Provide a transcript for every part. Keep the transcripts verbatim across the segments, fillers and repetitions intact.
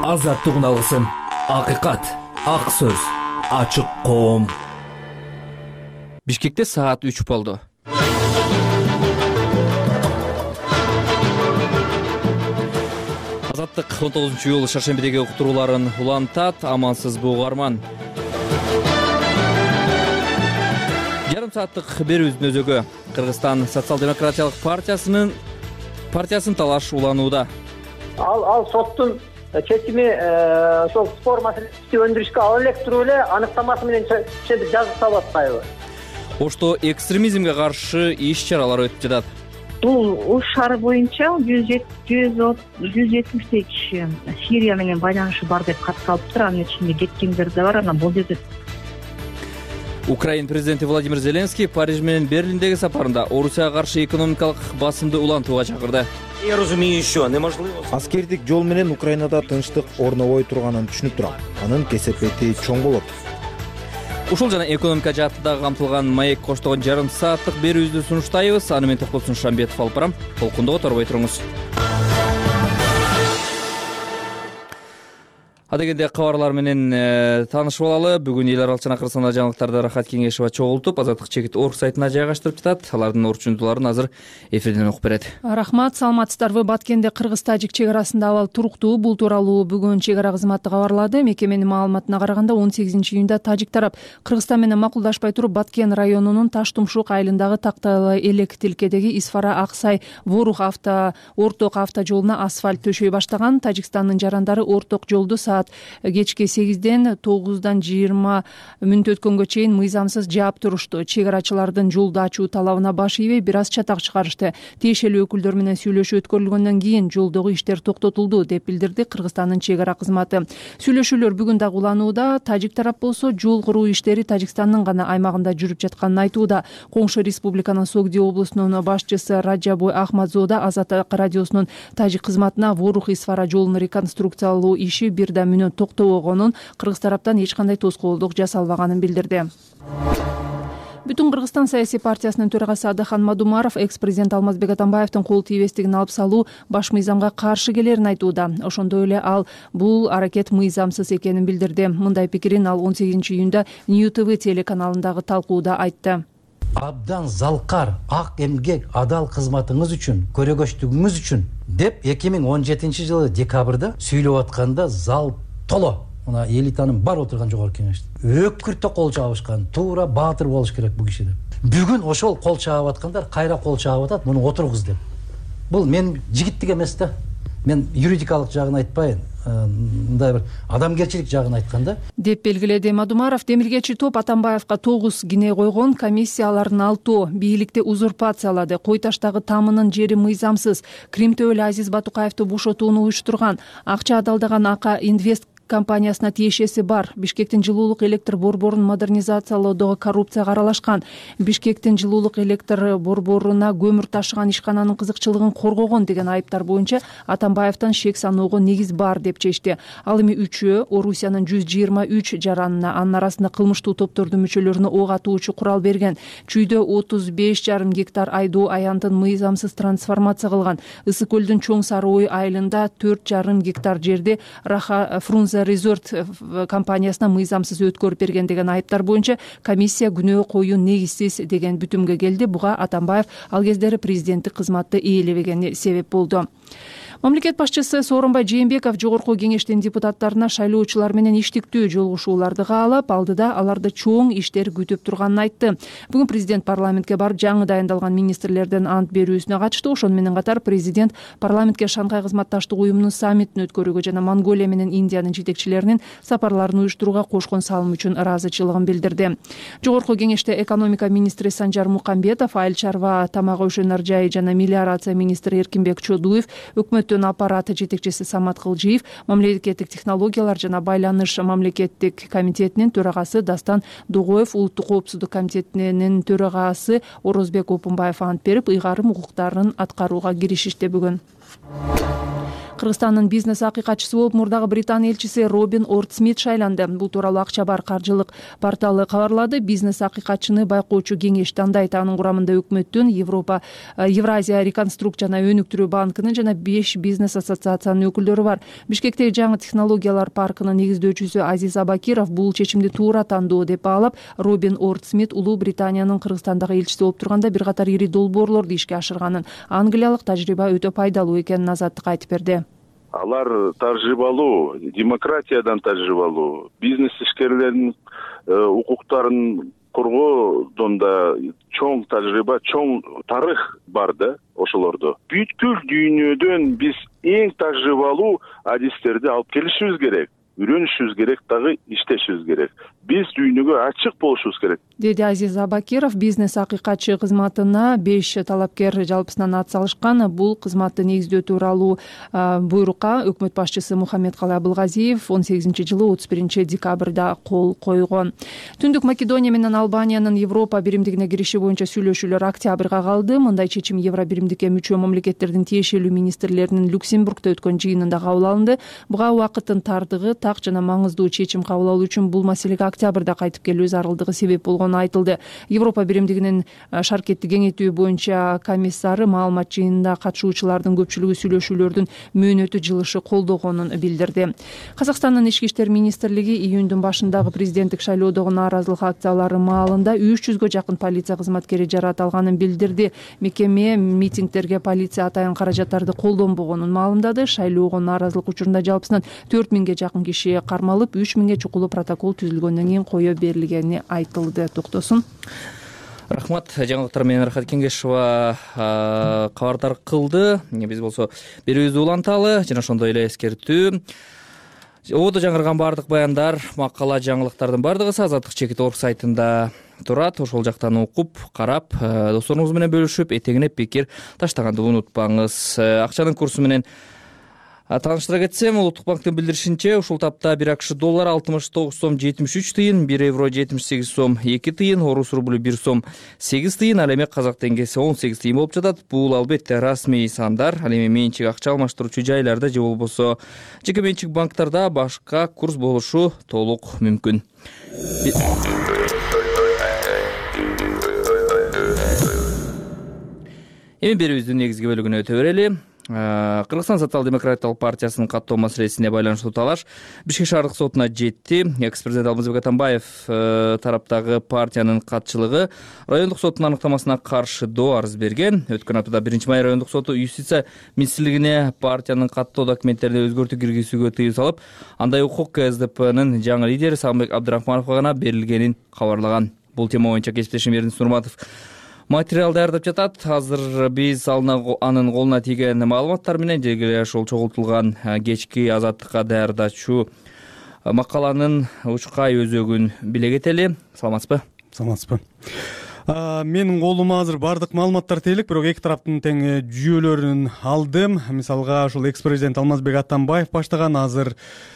азаттыгын алгысың. Акыйкат, ак сөз, ачык коом. Бишкекте саат үч болду. Азаттык он тогузунчу июль шаршембидеги уктурууларын улантат. Амансыз бугарман. Жарым сааттык берүүбүздүн өзөгү Кыргызстан социал-демократиялык партиясынын партиясын талаш уланууда. Ал ал соттун чечими ошол спор маселеси өндүрүшкө ала элек туруп эле аныктамасы менен жазып салып атпайбы? Ошто экстремизмге каршы иш-чаралар өтүп жатат. Бул ош шаары боюнча жүз жетимиштей киши Сирия менен байланышы бар деп кат калыптыр. Анын ичинде кеткендер да бар. Анан бул жерде Украин президенти Владимир Зеленский Париж менен Берлиндеги сапарында Орусияга каршы экономикалык басымды улантууга чакырды. Я разумею еще, неможливо. Аскердик жол менен Украинада тынчтык орнобой турганын түшүнүп турам. Анын кесепети чоң болот. Ушул жана экономика жаатында камтылган маек коштогон жарым сааттык берүүбүздү сунуштайбыз. Аны менен Токтолсун Шамбетов алып барам. Толкунда которбой туруңуз. Адегенде кабарлар менен таанышып алалы. Бүгүн эл аралык жана Кыргызстандагы жаңылыктарды Рахат Кеңешова чогултуп, Азаттык чекит орг сайтына жайгаштырып жатат. Алардын орчундуларын азыр эфирден окуп берет. Рахмат, саламатсыздарбы? Баткенде Кыргыз-Тажик чек арасында абал туруктуу. Бул тууралуу бүгүн чек ара кызматы кабарлады. Мекеменин маалыматына караганда он сегизинчи июнда Тажик тарап Кыргызстан менен макулдашпай туруп Баткен районунун Таш-Тумшук айылындагы Такталы элек тилкедеги Исфара Аксай Ворух авто орток авто жолуна асфальт төшөй баштаган. Тажикстандын жарандары орток жолду кечки сегизден тогуздан жыйырма мүнөт өткөнгө чейин мыйзамсыз жаап турушту. Чек арачылардын жолду ачуу талабына баш ийбей бир аз чатак чыгарышты. Тиешелүү өкүлдөр менен сүйлөшүү өткөрүлгөндөн кийин жолдогу иштер токтотулду деп билдирди Кыргызстандын чек ара кызматы. Сүйлөшүүлөр бүгүн дагы уланууда. Тажик тарап болсо жол куруу иштери Тажикстандын гана аймагында жүрүп жатканын айтууда. Коңшу республиканын Согди облусунун башчысы Раджабой Ахмадзода Азаттык радиосунун Тажик кызматына Ворух Исфара жолун реконструкциялоо иши бир да мүнөт токтобогонун, Кыргыз тараптан эч кандай тоскоолдук жасалбаганын билдирди. Бүтүн Кыргызстан саясий партиясынын төрагасы Адахан Мадумаров экс-президент Алмазбек Атамбаевдин кол тийбестигин алып салуу баш мыйзамга каршы келерин айтууда. Ошондой эле ал бул аракет мыйзамсыз экенин билдирди. Мындай пикирин ал он сегизинчи июнда Нью ТВ телеканалындагы талкууда айтты. Абдан залкар, ак эмгек, адал кызматыңыз үчүн, көрөгөчтүгүңүз үчүн деп эки миң он жетинчи жылы декабрда сүйлөп атканда зал толо. Мына элитанын бар отурган жогорку кеңеште өкүртө кол чабышкан, туура баатыр болуш керек бул киши деп. Бүгүн ошол кол чаап аткандар кайра кол чаап атат, муну отургуз деп. Бул мен жигиттик эмес да. Мен юридикалык жагын айтпайын, мындай бир адамгерчилик жагын айтканда деп белгиледи Мадумаров. Демиргечи топ Атамбаевга тогуз кине койгон. Комиссиялардын алтоо бийликти узурпациялады. Кой таштагы тамынын жери мыйзамсыз. Кримтөөлө Азиз Батукаевди бошотууну уюштурган. Акча адалдаган Ака Инвест компаниясына тиешеси бар. Бишкектин жылуулук электр борборун модернизациялоодогу коррупцияга аралашкан. Бишкектин жылуулук электр борборуна көмүр ташыган ишкананын кызыкчылыгын коргогон деген айыптар боюнча Атамбаевден шек саноого негиз бар деп чечти. Ал эми үчөө Орусиянын жүз жыйырма үч жаранына, анын арасында кылмыштуу топтордун мүчөлөрүнө ок атуучу курал берген. Чүйдө отуз беш жарым гектар айдоо аянтын мыйзамсыз трансформация кылган. Ысык көлдүн Чоң Сары Ой айылында төрт жарым гектар жерди Раха Фрунзе Резорт компаниясына мыйзамсыз өткөрүп берген деген айыптар боюнча комиссия күнөө коюу негизсиз деген бүтүмгө келди. Буга Атамбаев ал кездери президенттик кызматты ээлебегени себеп болду. Мамлекет башчысы Сооронбай Жээнбеков жогорку кеңештин депутаттарына шайлоочулар менен иштиктүү жолугушууларды каалап, алдыда аларды чоң иштер күтүп турганын айтты. Бүгүн президент парламентке барып жаңы дайындалган министрлерден ант берүүсүнө катышты. Ошону менен катар президент парламентке Шанхай кызматташтык уюмунун саммитин өткөрүүгө жана Монголия менен Индиянын жетекчилеринин сапарларын уюштурууга кошкон салым үчүн ыраазычылыгын билдирди. Жогорку кеңеште экономика министри Санжар Мукамбетов, айыл чарба, тамак өшө наржайы жана мелиорация министри Эркинбек Чодуев, өкмөт аппараты жетекчиси Самат Кылжиев, мамлекеттик технологиялар жана байланыш мамлекеттик комитетинин төрагасы Дастан Догоев, улуттук коопсуздук комитетинин төрагасы Орозбек Опунбаев ант берип, ыйгарым укуктарын аткарууга киришишти. Бүгүн Кыргызстандын бизнес акыйкатчысы болуп мурдагы Британ элчиси Робин Орт-Смит шайланды. Бул тууралуу Акча бар каржылык порталы кабарлады. Бизнес акыйкатчыны байкоочу кеңеш тандайт. Анын курамында өкмөттүн, Европа, Евразия реконструкция жана өнүктүрүү банкынын жана беш бизнес ассоциациянын өкүлдөрү бар. Бишкектеги жаңы технологиялар паркынын негиздөөчүсү Азиз Абакиров бул чечимди туура тандоо деп баалап, Робин Орт-Смит Улуу Британиянын Кыргызстандагы элчиси болуп турганда бир катар ири долбоорлорду ишке ашырганын, англиялык тажрыйба өтө пайдалуу экенин Азаттыкка айтып берди. Алар тажрыйбалуу, демократиядан тажрыйбалуу, бизнес ишкерлердин укуктарын коргоодон да чоң тажрыйба, чоң тарых бар да ошолордо. Бүткүл дүйнөдөн биз эң тажрыйбалуу адистерди алып келишибиз керек, үйрөнүшүбүз керек, дагы иштешибиз керек. Биз дүйнөгө ачык болушубуз керек, деди Азиз Абакиров. Бизнес акыйкатчы кызматына беш талапкер жалпысынан ат салышкан. Бул кызматты негиздөө тууралуу буйрукка өкмөт башчысы Мухаммедкалый Абылгазиев он сегизинчи жылы отуз биринчи декабрда кол койгон. Түндүк Македония менен Албаниянын Европа биримдигине кириши боюнча сүйлөшүүлөр октябрга калды. Мындай чечим Евро биримдикке мүчө мамлекеттердин тиешелүү министрлеринин Люксембургда өткөн жыйынында кабыл алынды. Буга убакыттын тардыгы, так жана маңыздуу чечим кабыл алуу үчүн бул маселеге октябрда кайтып келүү зарылдыгы себеп болгону айтылды. Европа биримдигинин шаркетти кеңейтүү боюнча комиссары маалымат жыйынында катышуучулардын көпчүлүгү сүйлөшүүлөрдүн мөөнөтү жылышы колдогонун билдирди. Казакстандын ички иштер министрлиги июндун башындагы президенттик шайлоодогу нааразылык акциялары маалында үч жүзгө жакын полиция кызматкери жаратылганын билдирди. Мекеме митингдерге полиция атайын каражаттарды колдонбогонун маалымдады. Шайлоого нааразылык учурунда жалпысынан төрт миңге жакын киши кармалып, үч миңге чукулуу протокол түзүлгөндөн кийин кое берилгени айтылды. Токтосун. Рахмат. Жаңылыктар менен Рахат Кеңешова кабардар кылды. Биз болсо берүүбүздү уланталы жана ошондой эле эскертүү. Ободо жаңырган бардык баяндар, макала, жаңылыктардын бардыгы Азаттык чекит орг сайтында турат. Ошол жактан окуп, карап, досторуңуз менен бөлүшүп, этегине пикир таштаганды унутпаңыз. Акчанын курсу менен тааныштыра кетсем, Улуттук банктын билдиришинче, ушул тапта бир АКШ доллары алтымыш тогуз сом жетимиш үч тыйын, бир евро жетимиш сегиз сом эки тыйын, орус рублю бир сом сегиз тыйын, ал эми казак теңгеси он сегиз тыйын болуп жатат. Бул албетте расмий сандар. Ал эми менчик акча алмаштыруучу жайларда же болбосо жеке менчик банктарда башка курс болушу толук мүмкүн. Эми берүүбүздүн негизги бөлүгүнө өтө берели. Кыргызстан социал-демократиялык партиясынын каттоо маселесине байланыштуу талаш Бишкек шаардык сотуна жетти. Экс-президент Алмазбек Атамбаев тараптагы партиянын катчылыгы райондук соттун аныктамасына каршы доо арыз берген. Өткөн аптада биринчи май райондук соту юстиция министрлигине партиянын каттоо документтерине өзгөртүү киргизүүгө тыюу салып, андай укук КСДПнын жаңы лидери Сагынбек Абдрахмановго гана берилгенин кабарлаган. Бул тема боюнча кесиптешим Эрдин Нурматов материал даярдап жатат. Азыр биз анын колуна тийген маалыматтар менен жергиле ошол чогултулган кечки Азаттыкка даярдачу макаланын учкай өзөгүн биле кетели. Саламатсызбы? Саламатсызбы. Менин колума азыр бардык маалыматтар тейлик, бирок эки тараптын тең жүйөлөрүн алдым. Мисалга ушул экс-президент Алмазбек Атамбаев баштаган, азыр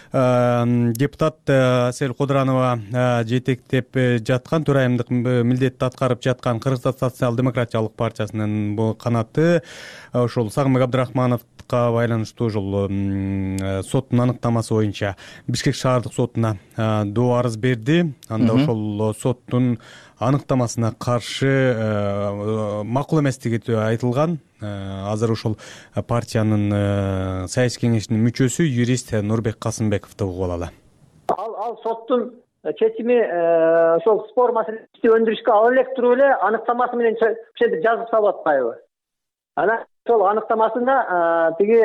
депутат Асель Кодуранова жетектеп жаткан, төрайымдык милдетти аткарып жаткан Кыргызстан социал-демократиялык партиясынын бул канаты ошол Сагынбек Абдрахмановго байланыштуу ошол соттун аныктамасы боюнча Бишкек шаардык сотуна доо арыз берди. Анда ошол соттун аныктамасына каршы макул эместиги айтылган. Азыр ушул партиянын саясий кеңешинин мүчөсү юрист Нурбек Касымбековду угуп алалы. Ал ал соттун чечими ошол спор маселесин өндүрүшкө ала элек туруп эле аныктамасы менен ошентип жазып салып атпайбы? Анан ошол аныктамасында тиги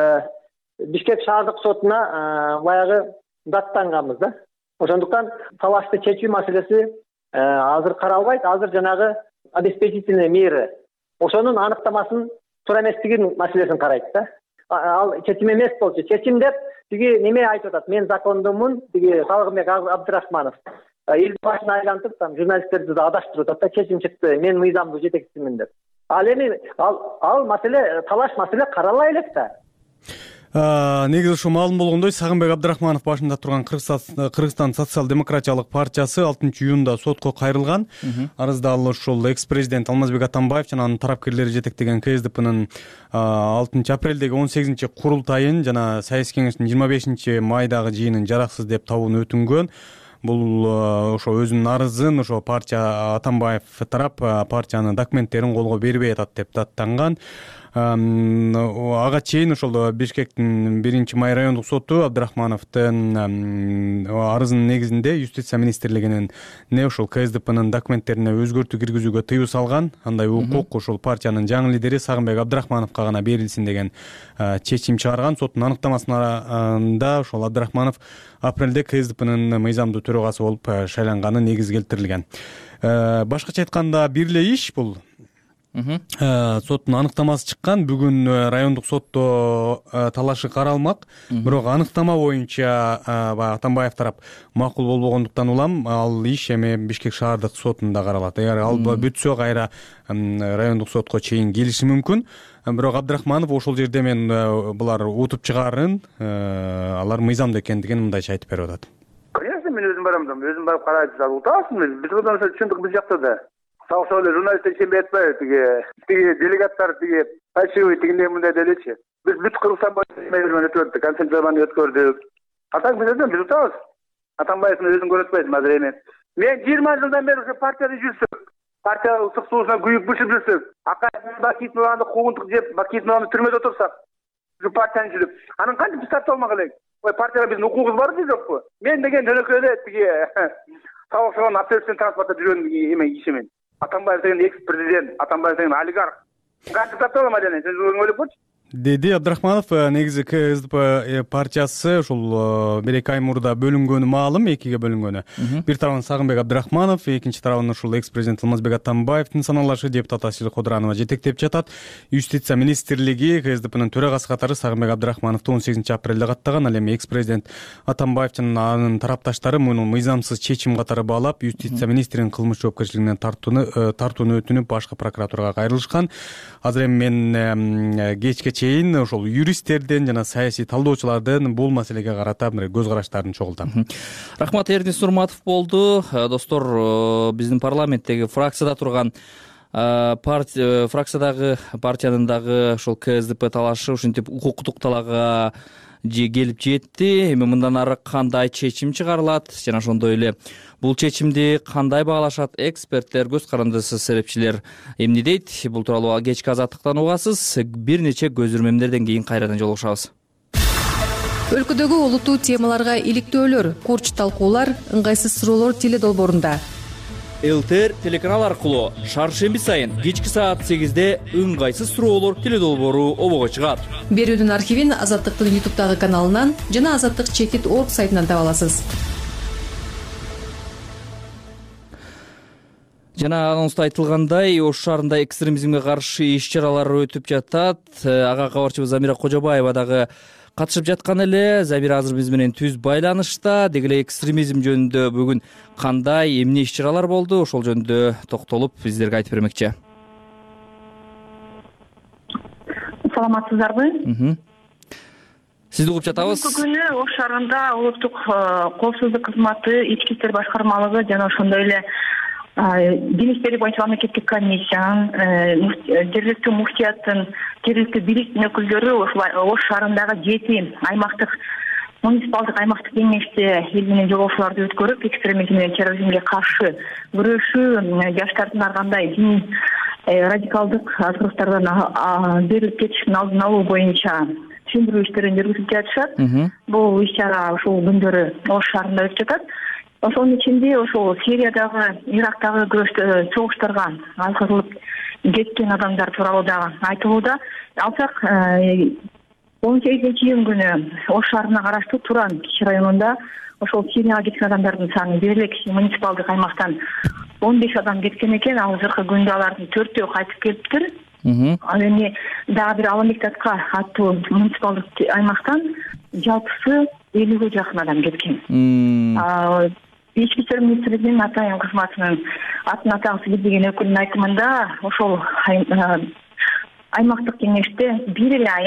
Бишкек шаардык сотуна баягы даттанганбыз да. Ошондуктан талашты чечүү маселеси азыр каралбайт. Азыр жанагы обеспечительные меры ошонун аныктамасын туура эместигин маселесин карайт да. Ал чечим эмес болчу. Чечим деп тиги неме айтып атат. Мен закондумун, тиги Сагынбек Абдрахманов эл башына айлантып, там журналисттерди да адаштырып атат да, чечим чыкты, мен мыйзамдуу жетекчисимин деп. Ал эми ал ал маселе, талаш маселе карала элек да. Негизи ушу маалым болгондой, Сагынбек Абдрахманов башында турган Кыргызстан социал-демократиялык партиясы алтынчы июнда сотко кайрылган. Арызда ал ушул экс-президент Алмазбек Атамбаев жана анын тарапкерлери жетектеген КСДПнын алтынчы апрелдеги он сегизинчи курултайын жана саясий кеңештин жыйырма бешинчи майдагы жыйынын жараксыз деп табууну өтүнгөн. Бул ошо өзүнүн арызын ошо партия Атамбаев тарап партиянын документтерин колго бербей атат деп даттанган. Ага чейин ошол Бишкектин биринчи май райондук соту Абдрахмановдун арызынын негизинде юстиция министрлигинин не ошол КСДПнын документтерине өзгөртүү киргизүүгө тыюу салган. Андай укук ошол партиянын жаңы лидери Сагынбек Абдрахмановго гана берилсин деген чечим чыгарган. Соттун аныктамасында ошол Абдрахманов апрелде КСДПнын мыйзамдуу төрагасы болуп шайланганы негиз келтирилген. Башкача айтканда бир эле иш бул. Соттун аныктамасы чыккан. Бүгүн райондук сотто талашы каралмак. Бирок аныктама боюнча Атамбаев тарап макул болбогондуктан улам ал иш эми Бишкек шаардык сотунда каралат. Эгер ал бүтсө кайра райондук сотко чейин келиши мүмкүн. Бирок Абдрахманов ошол жерде мен булар утуп чыгарын, алар мыйзамдуу экендигин мындайча айтып берип атат. Конечно, мен өзүм барам, өзүм барып карайт, утасың. Биз мындан түшүндүк, биз жакта да. Сау-сау эле журналисттер ишенбей атпайбы, тиги тиги делегаттар тиги фальшивый тигиндей мындай делечи. Биз бүт Кыргызстан боюнча эме өтүп өттүк, концентрацияны өткөрдүк. Атаң биз өзүм биз утабыз. Атамбаевдин өзүн көрүп атпайсың азыр эми. Мен жыйырма жылдан бери ушу партияда жүрсөм, партия ысык суусуна күйүп бышып жүрсөк, Акаев Бакитованы куугунтук жеп, Бакитованы түрмөдө отурсак, ушу партияны жүрүп, анын кантип стартап алмак элек? Ой, партияда биздин укугубуз барбы, жокпу? Мен деген жөнөкөйдө тиги сабак-сабак общественный транспортто жүргөн эме кишимин. Атамбаев деген экс-президент, Атамбаев деген олигарх. Кантип стартап алам эле? Сен ойлоп көрчү. Деди Абдрахманов. Негизи КСДП партиясы ушул бир эки ай мурда бөлүнгөнү маалым, экиге бөлүнгөнү. Бир тарабын Сагынбек Абдрахманов, экинчи тарабын ушул экс-президент Алмазбек Атамбаевдин саналашы депутат Асил Кодуранова жетектеп жатат. Юстиция министрлиги КСДПнын төрагасы катары Сагынбек Абдрахмановду он сегизинчи апрелде каттаган. Ал эми экс-президент Атамбаев жана анын тарапташтары муну мыйзамсыз чечим катары баалап, юстиция министринин кылмыш жоопкерчилигинен тартууну тартууну өтүнүп башкы прокуратурага кайрылышкан. Азыр эми мен кечке чейин ошол юристтерден жана саясий талдоочулардын бул маселеге карата көз караштарын чогултам. Рахмат, Эрдис Нурматов болду. Достор, биздин парламенттеги фракцияда турган партия фракциядагы партиянын дагы ошол КСДП талашы ушинтип укуктук талаага же келип жетти. Эми мындан ары кандай чечим чыгарылат жана ошондой эле бул чечимди кандай баалашат эксперттер, көз карандысы серепчилер эмне дейт? Бул тууралуу кечки Азаттыктан угасыз. Бир нече көзүрмөмдерден кийин кайрадан жолугушабыз. Өлкөдөгү олуттуу темаларга иликтөөлөр, курч талкуулар, ыңгайсыз суроолор теле долбоорунда. ЛТР телеканал аркылуу шаршемби сайын кечки саат сегизде ыңгайсыз суроолор теле долбоору обого чыгат. Берүүнүн архивин Азаттыктын ютубтагы каналынан жана азаттык чекит точка орг сайтынан таба аласыз. Жана анонста айтылгандай, Ош шаарында экстремизмге каршы иш-чаралар өтүп жатат. Ага кабарчыбыз Замира Кожобаева дагы катышып жаткан эле. Замира азыр биз менен түз байланышта. Деги эле экстремизм жөнүндө бүгүн кандай, эмне иш-чаралар болду? Ошол жөнүндө токтолуп биздерге айтып бермекчи. Саламатсыздарбы? Сизди угуп жатабыз. Бүгүнү Ош шаарында улуттук коопсуздук кызматы, ички иштер башкармалыгы жана ошондой эле Дин иштери боюнча мамлекеттик комиссиянын, жергиликтүү муфтияттын, жергиликтүү бийликтин өкүлдөрү Ош шаарындагы жети аймактык муниципалдык аймактык кеңеште эл менен жолугушууларды өткөрүп, экстремизм менен терроризмге каршы күрөшүү, жаштардын ар кандай дин радикалдык азгырыктардан берилип кетишин алдын алуу боюнча түшүндүрүү иштерин жүргүзүп жатышат. Бул иш-чара ушул күндөрү Ош шаарында өтүп жатат. Ошонун ичинде ошол Сириядагы, Ирактагы чогуштарга алкагылып кеткен адамдар тууралуу дагы айтылууда. Алсак, он сегизинчи июнь күнү Ош шаарына караштуу Туран кичи районунда ошол Сирияга кеткен адамдардын саны бир эле киши муниципалдык аймактан он беш адам кеткен экен. Азыркы күндө алардын төртөө кайтып келиптир. Ал эми дагы бир Аламектатка аттуу муниципалдык аймактан жалпысы элүүгө жакын адам кеткен. Ички иштер министрлигинин атайын кызматынын атын атагысы билбеген өкүлүнүн айтымында ошол аймактык кеңеште бир эле аял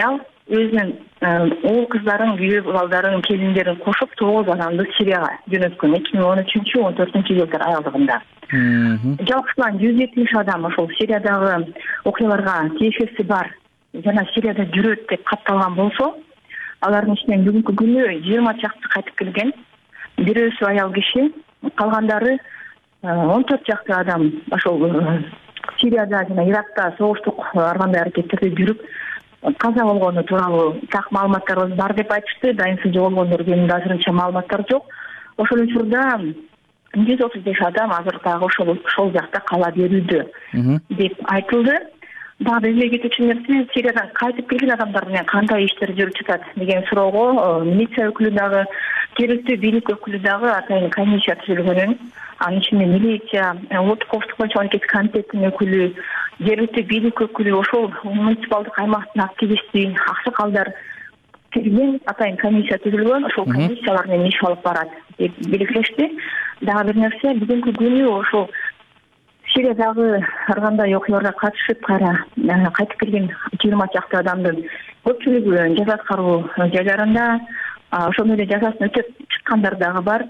өзүнүн уул кыздарын, күйөө балдарын, келиндерин кошуп тогуз адамды Сирияга жөнөткөн эки миң он үчүнчү он төртүнчү жылдар аялыгында. Жалпысынан жүз жетимиш адам ошол Сириядагы окуяларга тиешеси бар жана Сирияда жүрөт деп катталган болсо, алардын ичинен бүгүнкү күнү жыйырма чакты кайтып келген. Бирөөсү аял киши, калгандары он төрт чакты адам ошол Сирияда жана Иракта согуштук ар кандай аракеттерде жүрүп каза болгону тууралуу так маалыматтар бар деп айтышты. Дайынсыз жоголгондор жөнүндө азырынча маалыматтар жок. Ошол учурда жүз отуз беш адам азыр дагы ошол ошол жакта кала берүүдө деп айтылды. Дагы эске кетүүчү нерсе, Сириядан кайтып келген адамдар менен кандай иштер жүрүп жатат деген суроого милиция өкүлү дагы, жергиликтүү бийлик өкүлү дагы атайын комиссия түзүлгөнүн, анын ичинде милиция, улуттук коопсуздук боюнча мамлекеттик комитеттин өкүлү, жергиликтүү бийлик өкүлү, ошол муниципалдык аймактын активисти, аксакалдар кирген атайын комиссия түзүлгөн. Ошол комиссиялар менен иш алып барат деп белгилешти. Дагы бир нерсе, бүгүнкү күнү ошол Сириядагы ар кандай окуяларга катышып кайра кайтып келген жыйырма чакты адамдын көпчүлүгү жаза аткаруу жайларында, ошондой эле жазасын өтөп чыккандар дагы бар.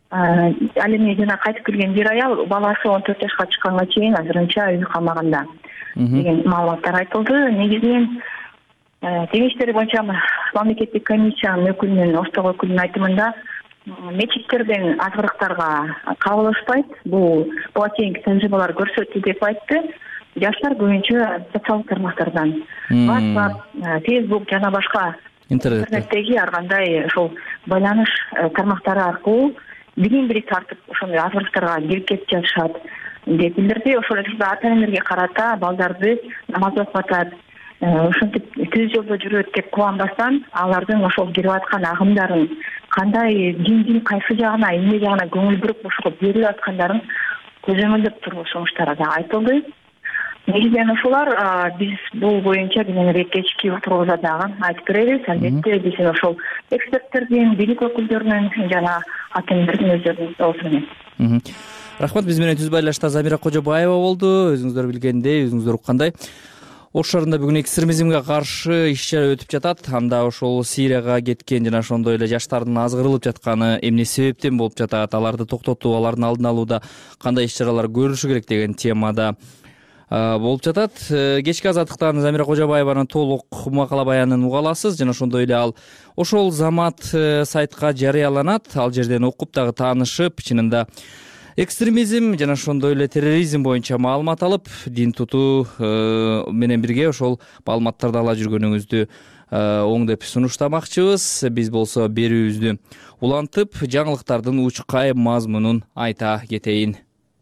Ал эми жана кайтып келген бир аял баласы он төрт жашка чыкканга чейин азырынча үй камагында деген маалыматтар айтылды. Негизинен Дин иштери боюнча мамлекеттик комиссиянын өкүлүнүн, Оштог өкүлүнүн айтымында мечиттерден азгырыктарга кабылышпайт. Бул буга чейинки тажрыйбалар көрсөттү деп айтты. Жаштар көбүнчө социалдык тармактардан, WhatsApp, Facebook жана башка интернеттеги ар кандай ошол байланыш тармактары аркылуу билим бири тартып ошондой азгырыктарга кирип кетип жатышат деп билдирди. Ошол эле ата энелерге карата балдарды намаз окуп атат, ошентип түз жолдо жүрөт деп кубанбастан, алардын ошол кирип аткан агымдарын кандай диндин кайсы жагына, эмне жагына көңүл буруп ошого берилип аткандарын көзөмөлдөп туруу сунуштары да айтылды. Негизинен ошолар, биз бул боюнча кененирээк кечки утурубузда дагы айтып беребиз. Албетте биздин ошол эксперттердин, бийлик өкүлдөрүнүн жана ата энелердин өздөрүнүн доосу менен. Рахмат. Биз менен түз байлашта Замира Кожобаева болду. Өзүңүздөр билгендей, өзүңүздөр уккандай, Ош шаарында бүгүн экстремизмге каршы иш-чара өтүп жатат. Анда ошол Сирияга кеткен жана ошондой эле жаштардын азгырылып жатканы эмне себептен болуп жатат, аларды токтотуу, алардын алдын алууда кандай иш-чаралар көрүлүшү керек деген темада болуп жатат. Кечки Азаттыктан Замира Кожобаеванын толук макала баянын уга аласыз жана ошондой эле ал ошол Замат сайтка жарыяланат. Ал жерден окуп дагы таанышып, чынында экстремизм жана ошондой эле терроризм боюнча маалымат алып, дин тутуу менен бирге ошол маалыматтарды ала жүргөнүңүздү оң деп сунуштамакчыбыз. Биз болсо берүүбүздү улантып, жаңылыктардын учкай мазмунун айта кетейин.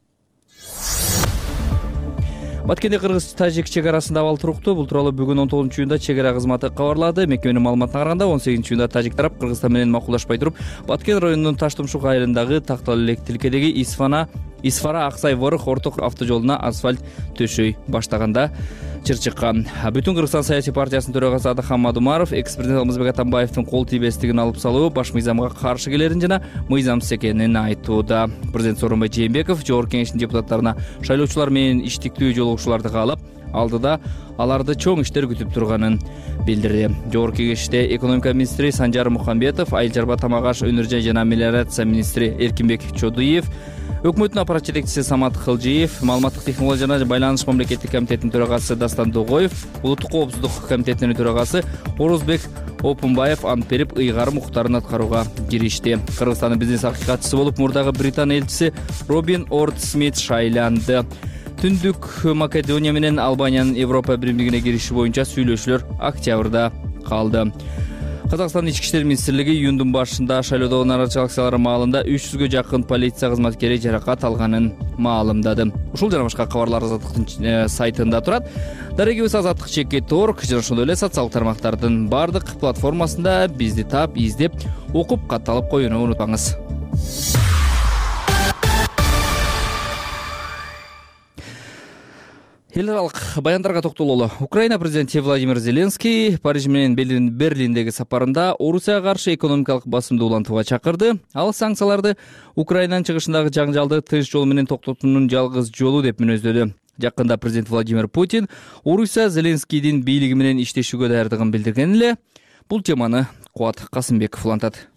Баткенде кыргыз-тажик чегарасында абал туруктуу. Бул тууралуу бүгүн он тогузунчу июнда чек ара кызматы кабарлады. Мекеменин маалыматына караганда он сегизинчи июнда тажик тарап Кыргызстан менен макулдашпай туруп, Баткен районунун Таштумшук айылындагы Тактал элек тилкедеги Исфана Исфара Аксай Ворох орток автожолуна асфальт төшөй баштаганда чыр чыккан. Бүтүн Кыргызстан саясий партиясынын төрагасы Адахан Мадумаров экс-президент Алмазбек Атамбаевдин кол тийбестигин алып салуу баш мыйзамга каршы келерин жана мыйзамсыз экенин айтууда. Президент Сооронбай Жээнбеков Жогорку Кеңештин депутаттарына шайлоочулар менен иштиктүү жолугушууларды каалап, алдыда аларды чоң иштер күтүп турганын билдирди. Жогорку Кеңеште экономика министри Санжар Мухамбетов, айыл чарба тамак аш өнөр жай жана мелиорация министри Эркинбек Чодуев, өкмөттүн аппарат жетекчиси Самат Кылжиев, маалыматтык технология жана байланыш мамлекеттик комитетинин төрагасы Дастан Догоев, улуттук коопсуздук комитетинин төрагасы Орозбек Опунбаев ант берип, ыйгарым укуктарын аткарууга киришти. Кыргызстандын бизнес акыйкатчысы болуп мурдагы Британ элчиси Робин Орд Смит шайланды. Түндүк Македония менен Албаниянын Европа биримдигине кириши боюнча сүйлөшүүлөр октябрда калды. Казакстандын ички иштер министрлиги июндун башында шайлоодогу нааразычылык акциялары маалында үч жүзгө жакын полиция кызматкери жаракат алганын маалымдады. Ушул жана башка кабарлар Азаттыктын сайтында турат. Дарегибиз Азаттык чекит точка орг жана ошондой эле социалдык тармактардын бардык платформасында бизди таап, издеп, окуп, катталып коюуну унутпаңыз. Эл аралык баяндарга токтололу. Украина президенти Владимир Зеленский Париж менен Берлиндеги сапарында Орусияга каршы экономикалык басымды улантууга чакырды. Ал санкцияларды Украинанын чыгышындагы жаңжалды тынч жол менен токтотуунун жалгыз жолу деп мүнөздөдү. Жакында президент Владимир Путин Орусия Зеленскийдин бийлиги менен иштешүүгө даярдыгын билдирген эле. Бул теманы Кубат Касымбеков улантат.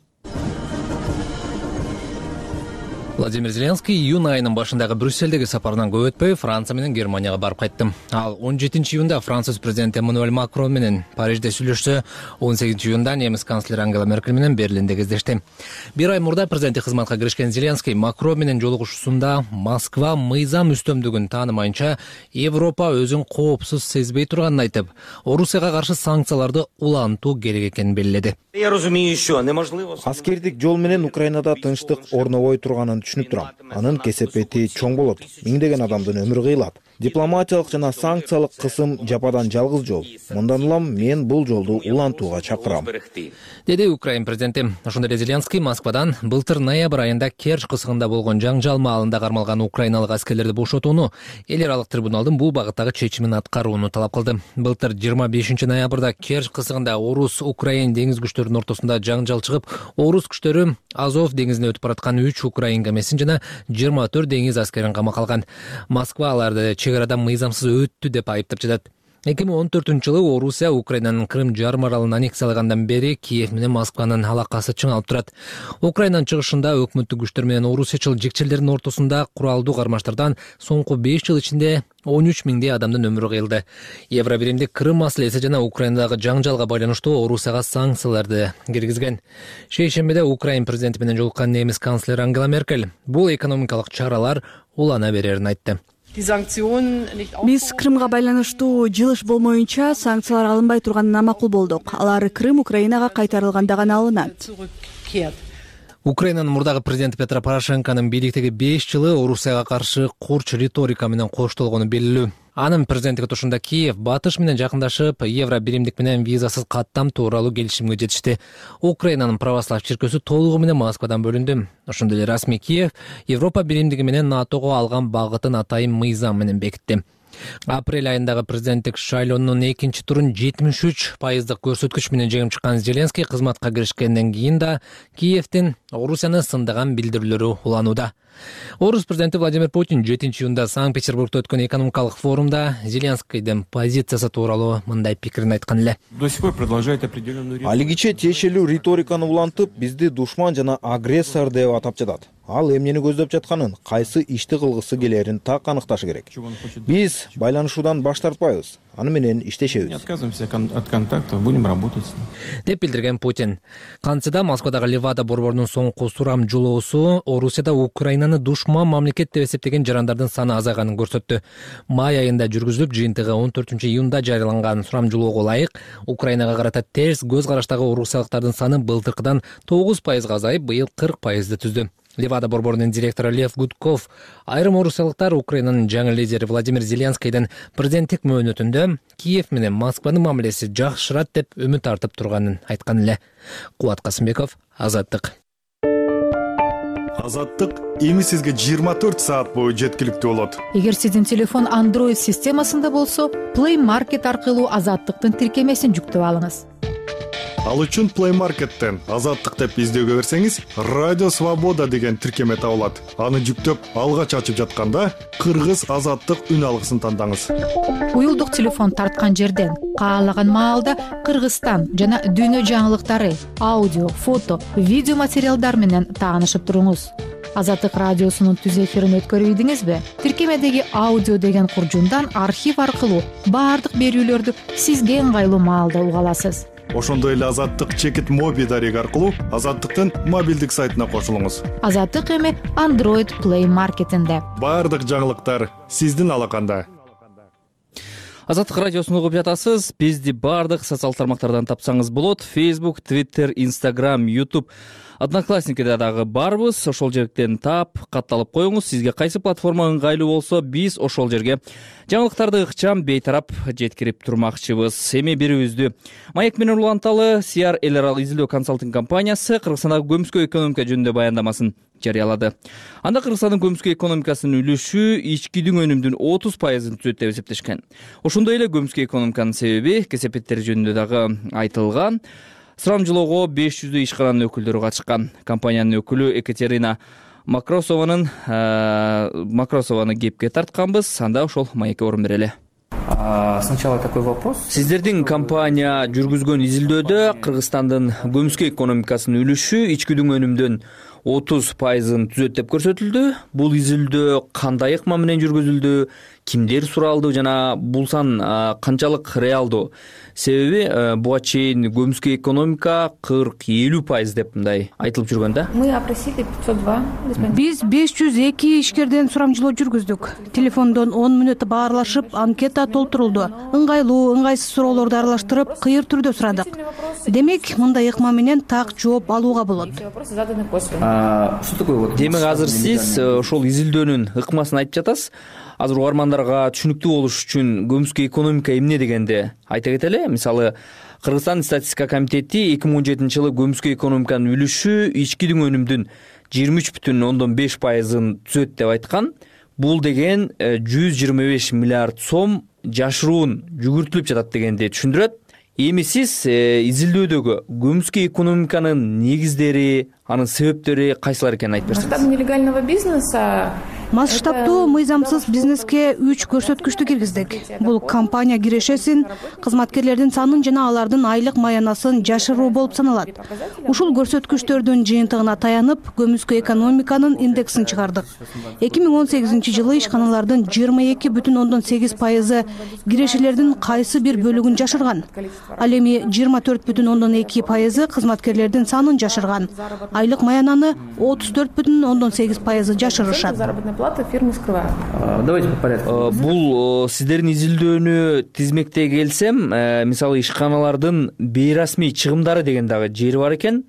Владимир Зеленский июнь айынын башындагы Брюссельдеги сапарынан көп өтпөй Франция менен Германияга барып кайтты. Ал он жетинчи июнда Француз президенти Эммануэль Макрон менен Парижде сүйлөшсө, он сегизинчи июнда немис канцлери Ангела Меркель менен Берлинде кездешти. Бир ай мурда президенттик кызматка киришкен Зеленский Макрон менен жолугушуусунда Москва мыйзам үстөмдүгүн таанымайынча Европа өзүн коопсуз сезбей турганын айтып, Орусияга каршы санкцияларды улантуу керек экенин белгиледи. Я разумею, що неможливо. Аскердик жол менен Украинада тынчтык орнобой турганын түшүнүп турам. Анын кесепети чоң болот. Миңдеген адамдын өмүрү кыйылат. Дипломатиялык жана санкциялык кысым жападан жалгыз жол. Мындан улам мен бул жолду улантууга чакырам. Деди Украин президенти. Ошондой эле Зеленский Москвадан былтыр ноябрь айында Керчь кысыгында болгон жаңжал маалында кармалган украиналык аскерлерди бошотууну, эл аралык трибуналдын бул багыттагы чечимин аткарууну талап кылды. Былтыр жыйырма бешинчи ноябрда Керчь кысыгында орус Украин деңиз күчтөрүнүн ортосунда жаңжал чыгып, орус күчтөрү Азов деңизине өтүп бараткан үч украин кемесин жана жыйырма төрт деңиз аскерин камакка алган. Москва аларды чек арадан мыйзамсыз өттү деп айыптап жатат. эки миң он төртүнчү жылы Орусия Украинанын Крым жарым аралын аннексиялагандан бери Киев менен Москванын алакасы чыңалып турат. Украинанын чыгышында өкмөттүк күчтөр менен орусиячыл жекчелердин ортосунда куралдуу кармаштардан соңку беш жыл ичинде он үч миңдей адамдын өмүрү кыйылды. Евробиримдик Крым маселеси жана Украинадагы жаңжалга байланыштуу Орусияга санкцияларды киргизген. Шейшембиде Украин президенти менен жолуккан немис канцлери Ангела Меркель бул экономикалык чаралар улана берерин айтты. Биз Крымга байланыштуу жылыш болмоюнча санкциялар алынбай турганына макул болдук. Алар Крым Украинага кайтарылганда гана алынат. Украинанын мурдагы президенти Петро Порошенконун бийликтеги беш жылы Орусияга каршы курч риторика менен коштолгону белгилүү. Анын президенттик отурушунда Киев Батыш менен жакындашып, Евробиримдик менен визасыз каттам тууралуу келишимге жетишти. Украинанын православ чиркөөсү толугу менен Москвадан бөлүндү. Ошондой эле расмий Киев Европа биримдиги менен НАТОго алган багытын атайын мыйзам менен бекитти. Апрель айындагы президенттик шайлоонун экинчи турун жетимиш үч пайыздык көрсөткүч менен жеңип чыккан Зеленский кызматка киришкенден кийин да Киевдин Орусияны сындаган билдирүүлөрү уланууда. Орус президенти Владимир Путин жетинчи июнда Санкт-Петербургда өткөн экономикалык форумда Зеленскийдин позициясы тууралуу мындай пикирин айткан эле. Алигиче тиешелүү риториканы улантып, бизди душман жана агрессор деп атап жатат. Ал эмнени көздөп жатканын, кайсы ишти кылгысы келерин так аныкташы керек. Биз байланышуудан баш тартпайбыз. Аны менен иштешебиз. Деп билдирген Путин. Кантсыда Москвадагы Левада борборунун соңку сурам жолоосу Орусияда Украинаны душман мамлекет деп эсептеген жарандардын саны азайганын көрсөттү. Май айында жүргүзүлүп, жыйынтыгы он төртүнчү июнда жарыяланган сурам жолоого ылайык Украинага карата терс көз караштагы орусиялыктардын саны былтыркыдан тогуз пайызга азайып, быйыл кырк пайызды түздү. Левада борборунун директору Лев Гудков айрым орусиялыктар Украинанын жаңы лидери Владимир Зеленскийдин президенттик мөөнөтүндө Киев менен Москванын мамилеси жакшырат деп үмүт артып турганын айткан эле. Кубат Касымбеков, Азаттык. Азаттык эми сизге жыйырма төрт саат бою жеткиликтүү болот. Эгер сиздин телефон Android системасында болсо, Play Market аркылуу Азаттыктын тиркемесин жүктөп алыңыз. Ал үчүн Play Market'тен Азаттык деп издөөгө берсеңиз, Радио Свобода деген тиркеме табылат. Аны жүктөп, алгач ачып жатканда Кыргыз Азаттык үн алгысын тандаңыз. Уюлдук телефон тарткан жерден каалаган маалда Кыргызстан жана дүйнө жаңылыктары, аудио, фото, видео материалдар менен таанышып туруңуз. Азаттык радиосунун түз эфирин өткөрүбүдүңүзбү? Тиркемедеги аудио деген куржундан архив аркылуу баардык берүүлөрдү сизге ыңгайлуу маалда уга аласыз. Ошондой эле Азаттык чекит моби дареги аркылуу Азаттыктын мобилдик сайтына кошулуңуз. Азаттык эми Android Play Market'инде. Баардык жаңылыктар сиздин алаканда. Азаттык радиосун угуп жатасыз. Бизди баардык социал тармактардан тапсаңыз болот. Facebook, Twitter, Instagram, YouTube, Одноклассникиде дагы барбыз. Ошол жерден тап, катталып коюңуз. Сизге кайсы платформа ыңгайлуу болсо, биз ошол жерге жаңылыктарды ыкчам бейтарап жеткирип турмакчыбыз. Эми бирибиздү Маек менен уланталы Си Ар эл аралык изилдөө консалтинг компаниясы Кыргызстандагы көмүскө экономика жөнүндө баяндамасын жарыялады. Анда Кыргызстандын көмүскө экономикасынын үлүшү ички өнүмдүн отуз пайызын түзөт деп эсептешкен. Ошондой эле көмүскө экономиканын себеби кесепеттер жөнүндө дагы айтылган. Сурамжылоого беш жүздөй ишкананын өкүлдөрү катышкан. Компаниянын өкүлү Екатерина Макросованын Макросованы кепке тартканбыз. Анда ошол маекке орун берели. Сначала такой вопрос. Сиздердин компания жүргүзгөн изилдөөдө Кыргызстандын көмүскө экономикасынын үлүшү ичкүдүн өнүмдөн отуз пайызын түзөт деп көрсөтүлдү. Бул изилдөө кандай ыкма менен жүргүзүлдү, кимдер суралды жана бул сан канчалык реалдуу? Себеби буга чейин көмүскө экономика кырк элүү пайыз деп мындай айтылып жүргөн да. Мы опросили пятьсот два. Биз беш жүз эки ишкерден сурамжылоо жүргүздүк. Телефондон он мүнөт баарлашып, анкета толтурулду. Ыңгайлуу, ыңгайсыз суроолорду аралаштырып, кыйыр түрдө сурадык. Демек, мындай ыкма менен так жооп алууга болот. Демек, азыр сиз ошол изилдөөнүн ыкмасын айтып жатасыз. Азыр угармандарга түшүнүктүү болуш үчүн көмүскө экономика эмне дегенди айта кетели. Мисалы, Кыргызстан статистика комитети эки миң он жетинчи жылы көмүскө экономиканын үлүшү ичкидүн өнүмдүн жыйырма үч бүтүн ондон беш пайызын түзөт деп айткан. Бул деген жүз жыйырма беш миллиард сом жашыруун жүгүртүлүп жатат дегенди түшүндүрөт. Эми сиз изилдөөдөгү көмүскө экономиканын негиздери, анын себептери кайсылар экенин айтып берсеңиз. Масштаб нелегального бизнеса Масштабтуу мыйзамсыз бизнеске үч көрсөткүчтү киргиздик. Бул компания кирешесин, кызматкерлердин санын жана алардын айлык маянасын жашыруу болуп саналат. Ушул көрсөткүчтөрдүн жыйынтыгына таянып, көмүскө экономиканын индексин чыгардык. эки миң он сегизинчи жылы ишканалардын жыйырма эки бүтүн ондон сегиз пайызы кирешелердин кайсы бир бөлүгүн жашырган. Ал эми жыйырма төрт бүтүн ондон эки пайызы кызматкерлердин санын жашырган. Айлык маянаны отуз төрт бүтүн ондон сегиз пайызы жашырышат. Фирмы скрывают. Давайте по порядку. Бул сиздердин изилдөөнү тизмектей келсем, мисалы ишканалардын бейрасмий чыгымдары деген дагы жери бар экен.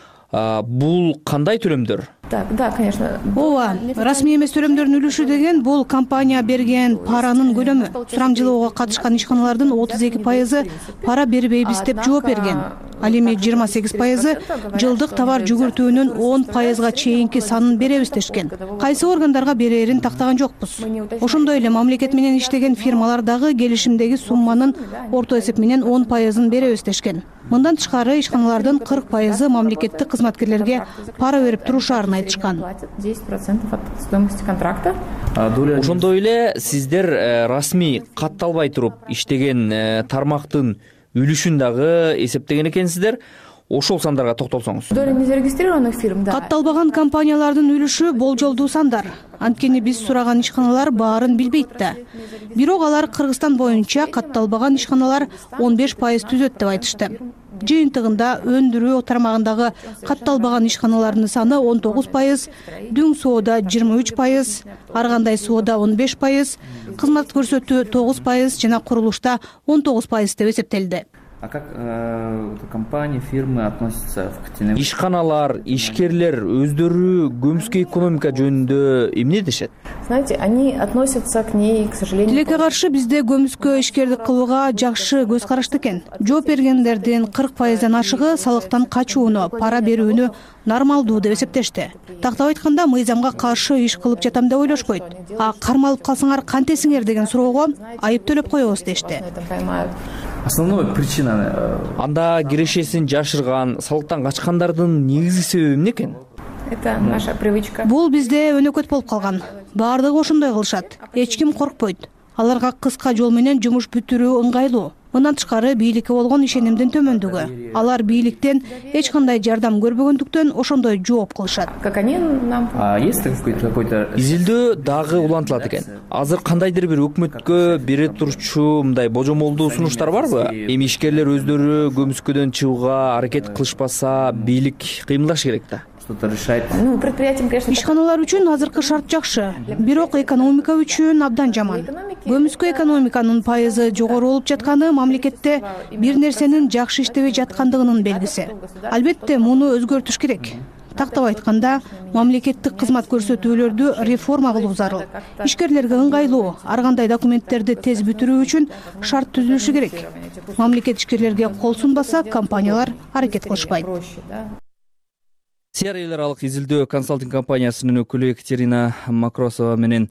Бул кандай төлөмдөр? Так, да, конечно. Ооба, расмий эмес төлөмдөрдүн үлүшү деген бул компания берген паранын көлөмү. Сурамжылоого катышкан ишканалардын отуз эки пайызы пара бербейбиз деп жооп берген. Ал эми жыйырма сегиз пайызы жылдык товар жүгүртүүнүн он пайызга чейинки санын беребиз дешкен. Кайсы органдарга берерин тактаган жокпуз. Ошондой эле мамлекет менен иштеген фирмалар дагы келишимдеги сумманын орто эсеп менен он пайызын беребиз дешкен. Мындан тышкары ишканалардын кырк пайызы мамлекеттик кызматкерлерге пара берип турушаарын айтышкан. десять процентов от стоимости контракта. Ошондой эле сиздер расмий катталбай туруп иштеген тармактын үлүшүн дагы эсептеген экенсиздер. Ошол сандарга токтолсоңуз. Доля незарегистрированных фирм, да. Катталбаган компаниялардын үлүшү болжолдуу сандар. Анткени биз сураган ишканалар баарын билбейт да. Бирок алар Кыргызстан боюнча катталбаган ишканалар он беш пайыз түзөт деп айтышты. Жыйынтыгында өндүрүү тармагындагы катталбаган ишканалардын саны он тогуз пайыз, дүң соода жыйырма үч пайыз, ар кандай соода он беш пайыз, кызмат көрсөтүү тогуз пайыз жана курулушта он тогуз пайыз деп эсептелди. А как э, компании, фирмы относятся к теневым? Ишканалар, ишкерлер өздөрү көмүскө экономика жөнүндө эмне дешет? Знаете, они относятся к ней, к сожалению. Тилекке каршы бизде көмүскө ишкердик кылууга жакшы көз карашты экен. Жооп бергендердин кырк пайыздан ашыгы салыктан качууну, пара берүүнү нормалдуу деп эсептешти. Тактап айтканда, мыйзамга каршы иш кылып жатам деп ойлошпойт. А кармалып калсаңар кантесиңер деген суроого айып төлөп коебуз дешти. Основная причина. Анда кирешесин жашырган, салыктан качкандардын негизги себеби эмне экен? Это наша привычка. Бул бизде өнөкөт болуп калган. Баардыгы ошондой кылышат. Эч ким коркпойт. Аларга кыска жол менен жумуш бүтүрүү ыңгайлуу. Мындан тышкары бийликке болгон ишенимдин төмөндүгү. Алар бийликтен эч кандай жардам көрбөгөндүктөн ошондой жооп кылышат. Как они нам. А есть какой-то изилдөө дагы улантылат экен. Азыр кандайдыр бир өкмөткө бере турчу мындай божомолдуу сунуштар барбы? Эми ишкерлер өздөрү көмүскөдөн чыгууга аракет кылышпаса, бийлик кыймылдаш керек да. Ну, предприятиям, конечно. Ишканалар үчүн азыркы шарт жакшы, бирок экономика үчүн абдан жаман. Көмүскө экономиканын пайызы жогору болуп жатканы мамлекетте бир нерсенин жакшы иштебей жаткандыгынын белгиси. Албетте, муну өзгөртүш керек. Тактап айтканда, мамлекеттик кызмат көрсөтүүлөрдү реформа кылуу зарыл. Ишкерлерге ыңгайлуу, ар кандай документтерди тез бүтүрүү үчүн шарт түзүлүшү керек. Мамлекет ишкерлерге кол сунбаса, компаниялар аракет кылышпайт. Сиар эл аралык изилдөө консалтинг компаниясынын өкүлү Екатерина Макросова менен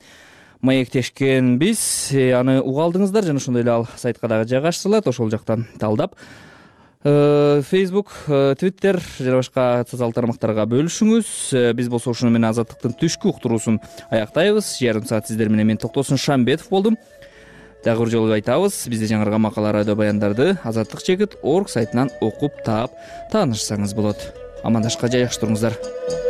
маектешкенбиз. Аны угалдыңыздар жана ошондой эле ал сайтка дагы жайгаштырылат. Ошол жактан талдап Facebook, Twitter жана башка социалдык тармактарга бөлүшүңүз. Биз болсо ушуну менен Азаттыктын түшкү уктуруусун аяктайбыз. Жарым саат сиздер менен мен Токтосун Шамбетов болдум. Дагы бир жолу айтабыз, бизде жаңырган макала, радио баяндарды азаттык чекит орг сайтынан окуп таап таанышсаңыз болот. Амандашка жайгаштырыңыздар.